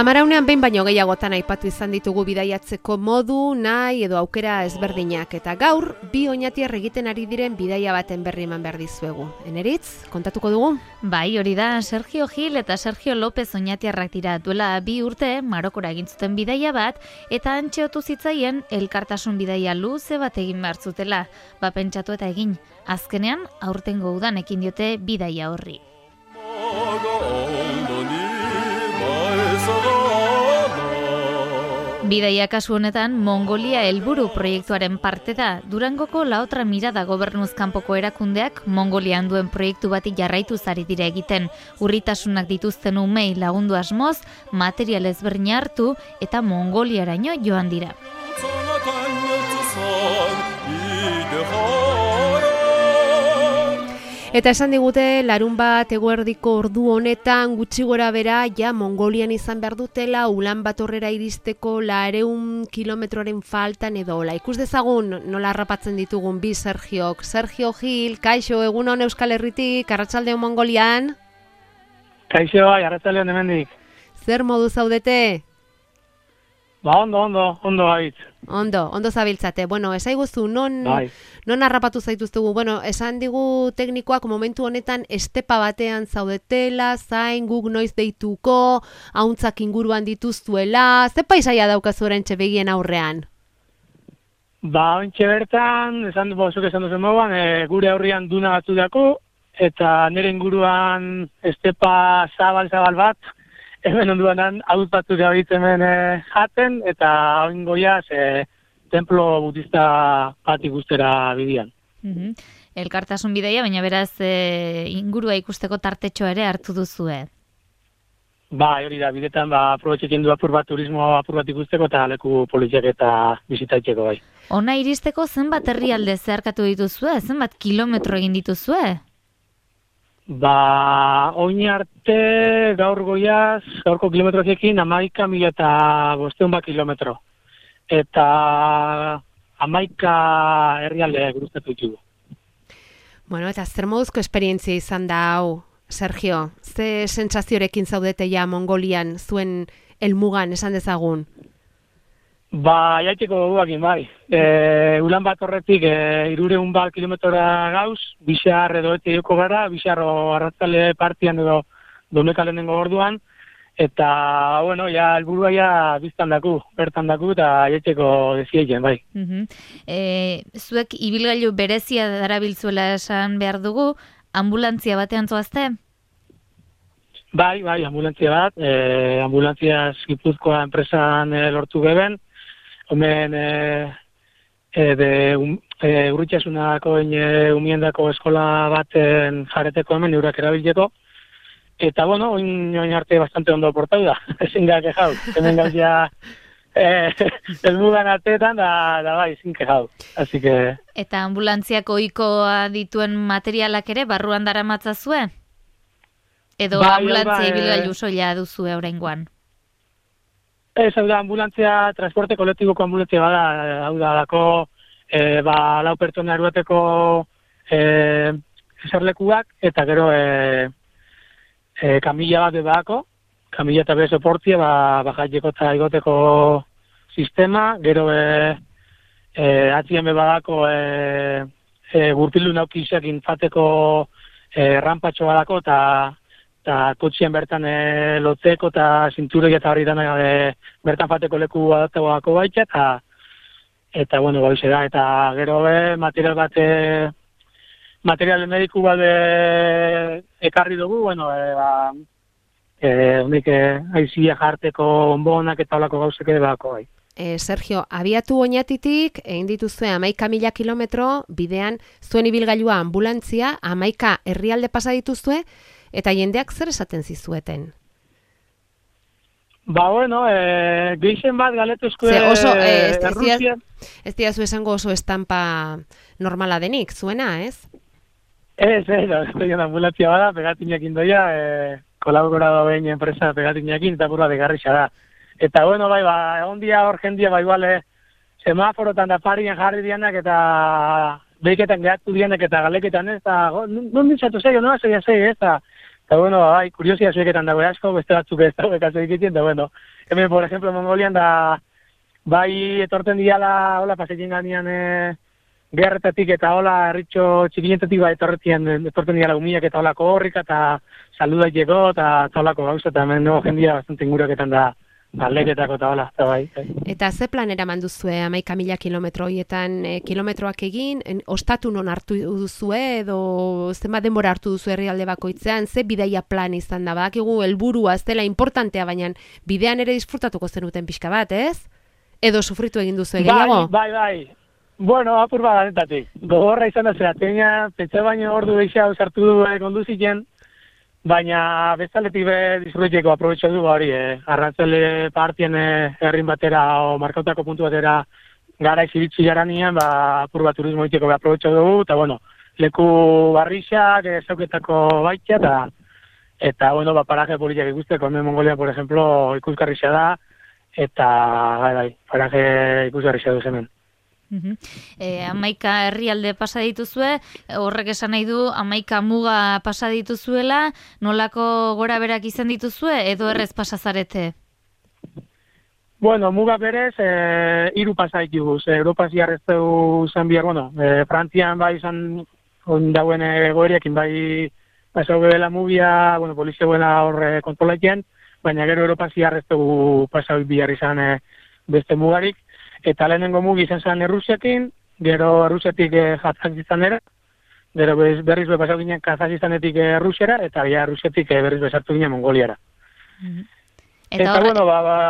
Amaraunean behin baino gehiagotan aipatu izan ditugu bidaiatzeko modu, nahi edo aukera ezberdinak, eta gaur bi oñatiar egiten ari diren bidaia baten berri eman behar dizuegu. Eneritz, kontatuko dugu? Bai, hori da, Sergio Gil eta Sergio López oñatiarrak dira. Duela 2 urte Marokora egin zuten bidaia bat, eta antxeotu zitzaien elkartasun bidaia luze bat egin behar zutela. Pentsatu eta egin. Azkenean, aurtengo udan ekin diote bidaia horri. Bidaia kasu honetan Mongolia helburu proiektuaren parte da. Durangoko La Otra Mirada gobernuz kanpoko erakundeak Mongolian duen proiektu bati jarraituz ari dira egiten. Urritasunak dituzten umei lagundu asmoz, material ezberdina hartu eta Mongoliaraino joan dira. Eta esan digute, larunbat eguerdiko ordu honetan gutxi gora bera, ja Mongolian izan behar dutela, Ulanbatorrera iristeko 200 kilometroren faltan edo hola. Ikus dezagun nola harrapatzen ditugun bi Sergiok. Sergio Gil, kaixo, egunon Euskal Herritik, arratsaldeon Mongolian? Kaixo, arratsaldeon hemendik. Zer modu zaudete? Ondo gaitz. Ondo zabiltzate. Bueno, esaiguzu, non harrapatu zaituztugu? Bueno, esan digu teknikoak momentu honetan estepa batean zaudetela, zain guk noiz deituko, hauntzak inguruan dituztuela, ze paisaia daukazu orentxe begien aurrean? Ontxe bertan, esan duzen moduan, gure aurrian duna batzu dako, eta nire inguruan estepa zabal bat, hemen onduanan hauz batzuk gabitzen hemen jaten, eta hain goiaz templo budista bat ikustera bidian. Elkartasun bidaia, baina beraz ingurua ikusteko tartetxoa ere hartu duzue. Hori da, bidetan aprobetxetzen du apur bat turismo apur bat ikusteko eta leku poliziak eta bizitaitzeko bai. Ona iristeko zenbat herrialde zeharkatu dituzue? Zenbat kilometro egin dituzue? Oin arte gaurko kilometroziekin 11.500 kilometro. Eta 11 herrialde guruztatu ditugu. Bueno, eta zer moduzko esperientzia izan da hau, Sergio? Ze sentsaziorekin zaudete ja Mongolian, zuen helmugan esan dezagun? Jaiteko duguakin bai. Ulanbatorretik 300 kilometrora gauz, Bixar edo ete joko gara, Bixarro arratzale partian edo domekalenengo orduan, eta, ja, helburua ja biztan daku, bertan daku, eta jaiteko dezieien, bai. Zuek ibilgailu berezia darabiltzuela esan behar dugu, ambulantzia batean zoazte? Bai, ambulantzia bat, ambulantziaz Gipuzkoa enpresan lortu geben, hemen urritxasunako umiendako eskola baten jareteko hemen eurak erabiltzeko. Eta, oin arte bastante ondo portau da. Ezin gak ejau. Hemen gauzia elmugan arteetan da bai, ezin kejau. Así que... Eta ambulantziako ohikoa dituen materialak ere barruan daramatzazue? Edo ambulantzia ibilgailu soila duzue oraingoan? Ez, hau da, ambulantzia, transporte kolektiboko ambulantzia bada, hau da, dako, 4 pertsona eruateko eserlekuak, eta gero kamila bat bedako, kamila eta beso portzia, jaiteko eta igoteko sistema, gero atzien bedako gurpilu naukizak infateko rampatxo badako, eta kotxien bertan lotzeko eta zinturek eta hori dana bertan fateko leku adaptagoako baitza, eta baixe da, eta gero material bat, material mediku bat ekarri dugu, honik aizia jarteko onbonak eta olako gauzeke bako bai. Sergio, abiatu oñatitik, egin dituzue 11.000 kilometro, bidean zuen ibilgailua ambulantzia, 11 herrialde pasa dituzue, eta jendeak zer esaten zizueten? Geixen bat galetuzko ez diazu esango oso estampa normala denik, zuena, ez? Ez, ambulantzia bada, pegatinak indoia, kolaborado behin enpresa pegatinakin, eta burra begarrixa da. Eta, egon dia hor jendia, semaforotan da parien jarri dianak, eta behiketan gehatu dianak, eta galeketan, ez, eta non ditzatu zeio, no, zeia zei, ez, Eta bueno, bai, kuriosia zueketan dago asko, beste batzuk ez dago ekazu egiten, eta bueno, hemen, por ejemplo, Mongolian da, bai etorten diala, hola, pasekin ganean, beharretatik eta hola, herritxo txikinetatik bai etorten diala umiak eta holako horrik, eta saludaiteko, eta holako gauza, eta hemen dugu jendia bastante inguruaketan da, leketako eta hola, eta bai. Eta ze planera manduzue 11.000 kilometro horietan kilometroak egin, ostatu non hartu duzue edo zenbat denbora hartu duzu herrialde bakoitzean, ze bidaia plan izan da, badakigu helburua ez dela importantea, baina bidean ere disfrutatuko zenuten pixka bat, ez? Edo sufritu egin duzu gehiago? Bai. Bueno, apur badanetatik. Gogorra izan da zera, teina, pentsa baino ordu deixau sartu du konduziken, baina bezaletik disfruteko aprobetxo du hori, arrantzele partien herrin batera o markautako puntu batera gara iziritzi garanien, apur bat turismo iteko aprobetxo dugu, eta bueno, leku barrixak, zauketako baitia, eta bueno, paraje politiak ikusteko, hemen Mongolia, por ejemplo, ikusgarrixa da, eta bai, paraje ikusgarrixa du hemen. 11 herrialde pasa dituzue, horrek esan nahi du 11 muga pasa dituzuela, nolako gora berak izan dituzue, edo errez pasa zarete? Bueno, muga berez, 3 pasa dituguz, Europa ziarrezteu zan bihar, bueno, Frantzian bai izan dauen egoeriakin bai pasau bela mubia, bueno, polizia buena horre kontrolaiten, baina gero Europa ziarrezteu pasau bihar izan beste mugarik, eta lehenengo mugi izan zen Errusiakin, gero Errusiatik Kazakistanera, gero berriz pasau ginen Kazakistanetik Errusiara, eta Errusiatik berriz besartu ginen Mongoliara. Eta bueno,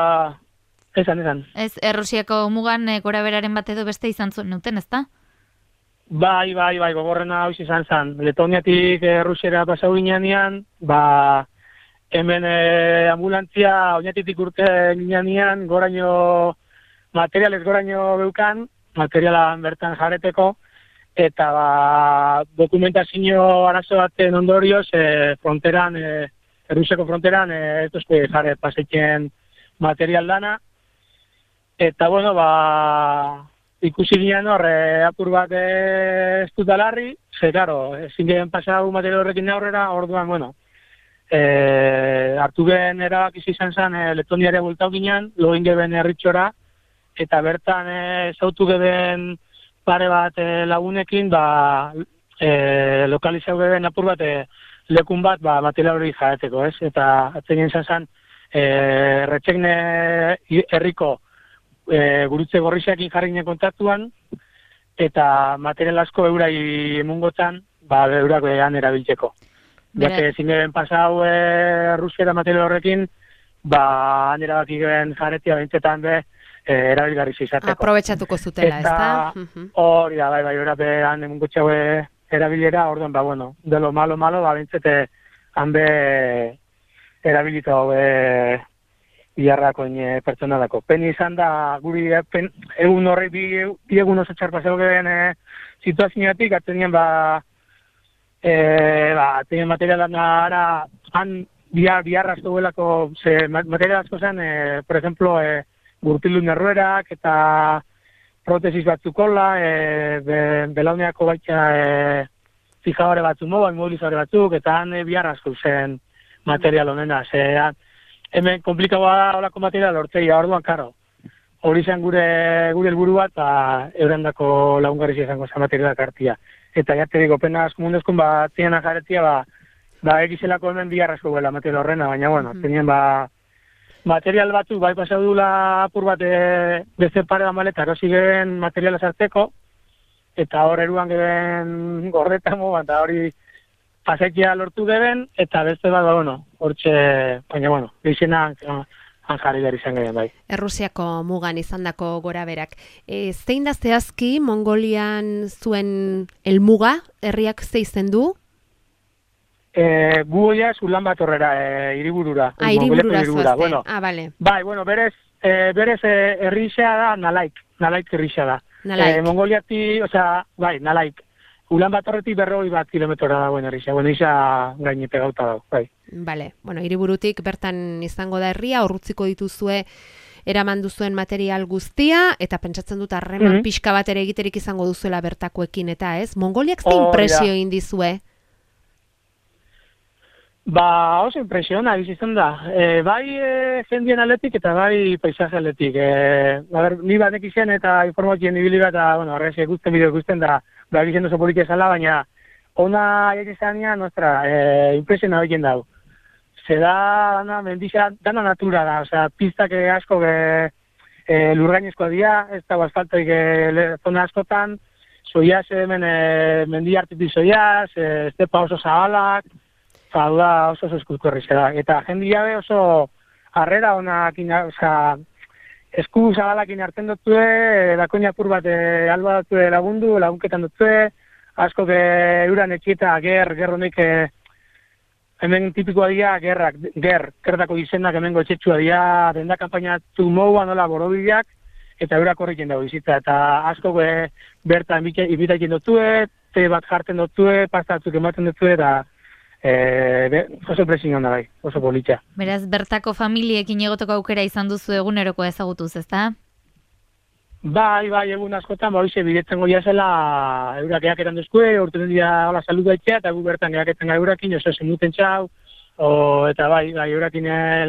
esan. Ez, Errusiako mugan gora beraren bat edo beste izan zuten, ezta? Bai, gogorrena hau izan zen. Letoniatik Errusiara pasau ginean, hemen ambulantzia oinatitik urte ginean, goraino materialez goraino beukan, materiala bertan jarreteko, eta dokumentazio arazo baten ondorioz, fronteran, Errusiako fronteran, ez duzte jarret paseiken material dana, eta bueno, ikusi ginen horre apur bat ez dut alarri, claro, ezin gen pasau material horrekin aurrera, orduan, bueno, hartu gen erabakiz izan zen, Letoniare bultau ginen, login geben herritxora, eta bertan zautu geben pare bat lagunekin, lokalizau geben apur bat lekun bat material hori jareteko, ez? Eta atzen izan zen, Retxekne herriko gurutze gorrixekin jarri ginen kontaktuan, eta material asko eurai emungotan, eurak behan erabiltzeko. Jake zingeben pasau Rusiera material horrekin, han erabaki geben jaretia bentsetan erabilgarri izateko. Aprobetxatuko zutela, ez da? Hori da, bai, behan emungotxe erabilera, orduan, bueno, de lo malo, bentsete hanbe erabilita biharrakoin pertsonalako. Peni izan da, guri egun horrek bi egun oso txarpazeo geben situazioatik, atenien atenien materialan ara, han biharrazko duelako, material asko zen, por ejemplo, gurpildu nerruerak eta protesis batzukola, belauneako baita fijadore batzuk moba, immobilizadore batzuk, eta han biharrazko zen material honena. Hemen komplikagoa da holako material hortzeia, orduan, karo. Hori zen gure helburu bat, eurendako lagungarri izango zen materialak hartia. Eta jate digo, pena mundezkun ziena jaretia, egizelako hemen biharrazko guela material horrena, baina, bueno, tenien material batzuk, bai pasau dula apur bat beste pare da maleta, erosi gen materiala sartzeko, eta hor eruan geben gordetamo, eta hori pasaikia lortu geben, eta beste bat, hortxe, baina, gizena jarri behar izan geben, bai. Errusiako mugan izandako gora berak. Zein da zehazki Mongolian zuen helmuga, herriak ze izen du? Gu oia Ulan Batorrera, hiriburura. Hiriburura zuazte. Bueno, bale. Bai, berez herrixea da Nalaik herrixea da. Nalaik. Mongoliati, Nalaik. Ulan Batorretik 40 kilometrora dagoen herrixea. Isa gaine pegauta dago, bai. Bale, hiriburutik bertan izango da herria, horrutziko dituzue eraman duzuen material guztia, eta pentsatzen dut harreman pixka bat ere egiterik izango duzuela bertakoekin, eta ez? Mongoliak zein presio egin dizue? Ba, oso impresiona izan da. Bai jendien aletik eta bai paisaje aletik. Ni batek izan eta informatien ibili bat, eta, bueno, horrez ikusten bideo ikusten da, bai izan oso politia zala, baina ona egizania, impresiona egin dau. Zeda, mendixea, dana natura da, osea, pistak asko lurgainezkoa dira, ez dago asfaltoik zona askotan, zoiaz hemen mendi artipi zoiaz, estepa oso zabalak, da oso eskulkorri zera. Eta jendia be oso harrera honak, esku zabalakin hartzen dutue, dakoin apur bat alba dutue lagundu, lagunketan dutue, asko euran etxieta ger honik hemen tipikoa dira gerdako izenak hemengo etxetsua dira, denda kanpainatu moua nola borobilak, eta eurak horrekin dago bizitza, eta asko bertan ibitatzen dutue, te bat jartzen dutue, pasta batzuk ematen dutue, eta oso presión da bai, oso politxa. Beraz, bertako familiekin egoteko aukera izan duzu eguneroko ezagutuz, ezta? Bai, egun askotan, hoize bidetzen goia zela eurak eaketan duzkue, urten dira hola saludu etxea, eta gu bertan eaketan eurakin, oso zenuten txau, eta bai, eurakin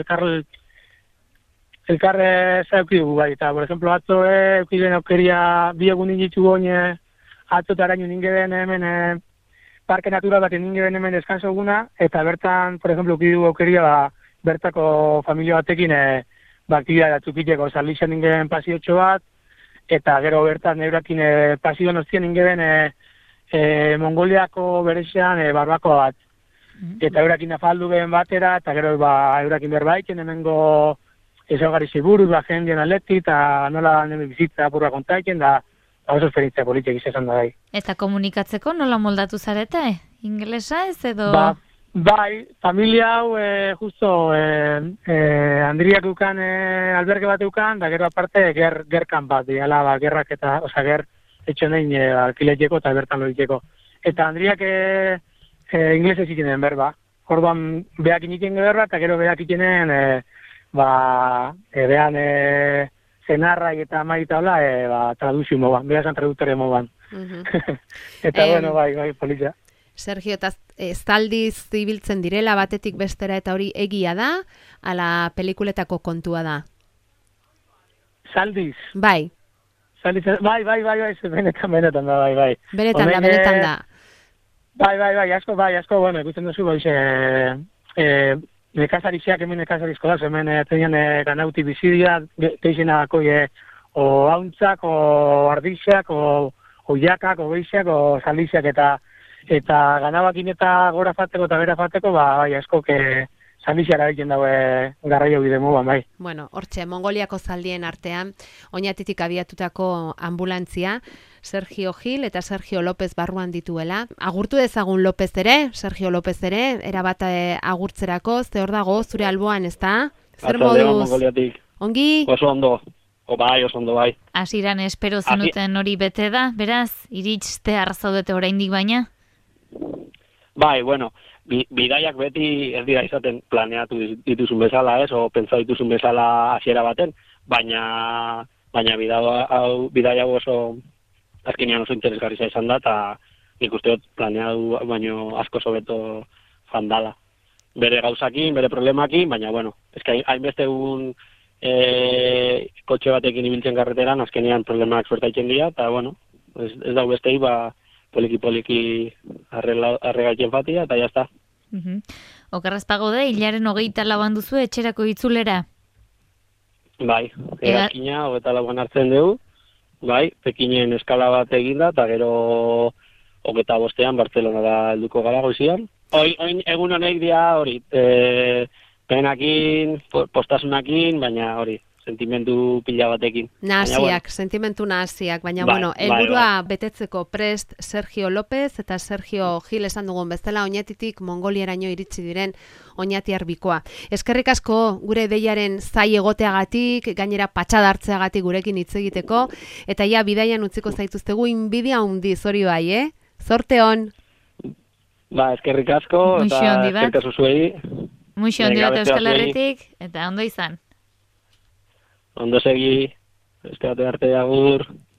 elkarre zauki dugu, bai, eta, por ejemplo, atzo eukilen aukeria bi egun inditu goine, atzo eta arañu ningeben hemen parke natural bat ningeben hemen deskanso eguna, eta bertan, por ejemplo, eukidu aukeria, bertako familia batekin, aktibidad atzukiteko, salixan ningeben pasiotxo bat, eta gero bertan eurakin pasioan ostien ingeben Mongoliako berezean barbakoa bat. Eta eurakin afaldu gehen batera, eta gero eurakin berbaiken hemengo ezaugarri ziburuz, jendien aleti, eta nola neme bizitza apurra kontaiken, da oso esperientzia politik izan da bai. Eta komunikatzeko nola moldatu zarete? Ingelesa ez edo? Bai, familia hau justo Andriak ukan alberge bat ukan, da gero aparte gerkan bat, diala gerrak eta, ger etxo nein alkileteko eta bertan loiteko. Eta Andriak inglesez ikinen berba. Orduan behak iniken berba, eta gero behak ikinen behan zenarrai eta maita hola traduzio moban, behazan traduktore moban. Eta bueno, bai, polizia. Sergio, eta zaldiz ibiltzen direla batetik bestera eta hori egia da, ala pelikuletako kontua da? Zaldiz? Bai. Zaldiz, bai, benetan da, bai. Benetan da. Bai, asko, bueno, ikusten duzu, nekazariziak hemen nekazarizko da, hemen tenian ganauti bizidia, teixenako o hauntzak, o ardixak, o jakak, o geixak, o zaldiziak, eta ganabakin eta gora fateko eta bera fateko, bai, asko zaldiziara egiten daue garraio bide moban, bai. Bueno, hortxe, Mongoliako zaldien artean, oinatitik abiatutako ambulantzia, Sergio Gil eta Sergio López barruan dituela. Agurtu dezagun López ere, Sergio López ere, erabat agurtzerako, ze hor dago, zure alboan, ezta? Zer moduz? Ongi? Oso ondo. Oso ondo, bai. Hasieran espero zenuten hori bete da, beraz, iritstea arzaudete oraindik baina? Bai, bueno, bidaiak beti ez dira izaten planeatu dituzun bezala, o pentsa dituzun bezala hasiera baten, baina bidaia oso azkenean oso interesgarri izan da, eta nik uste dut planeatu baino asko sobeto fandala. Bere gauzakin, bere problemakin, baina bueno, eska hainbeste egun kotxe batekin ibiltzen karreteran, azkenean problemak suertaitzen dira, eta bueno, ez dau bestei, poliki arregatzen fatia, eta jazta. Okerraz pagode, hilaren 24 duzu etxerako itzulera? Bai, egakina 24 hartzen dugu, bai, Pekinen eskala bat eginda, eta gero 25ean Bartzelonara helduko gara goizian. Oin egun honek dira hori, penakin, postasunakin, baina hori, sentimentu pila batekin. Nahasiak, sentimentu nahasiak, baina bueno, helburua betetzeko prest Sergio López eta Sergio Gil esan dugun bezala, oinatitik Mongoliaraino iritsi diren oinatiar bikoa. Eskerrik asko gure deiaren zai egoteagatik, gainera patxada hartzeagatik gurekin hitz egiteko, eta ja bidaian utziko zaituztegu inbidia handiz hori bai, Zorte on! Eskerrik asko, eta eskerrik asko zuei. Muixo handi bat Euskal Herritik, eta ondo izan. Ondo segi, beste arte agur.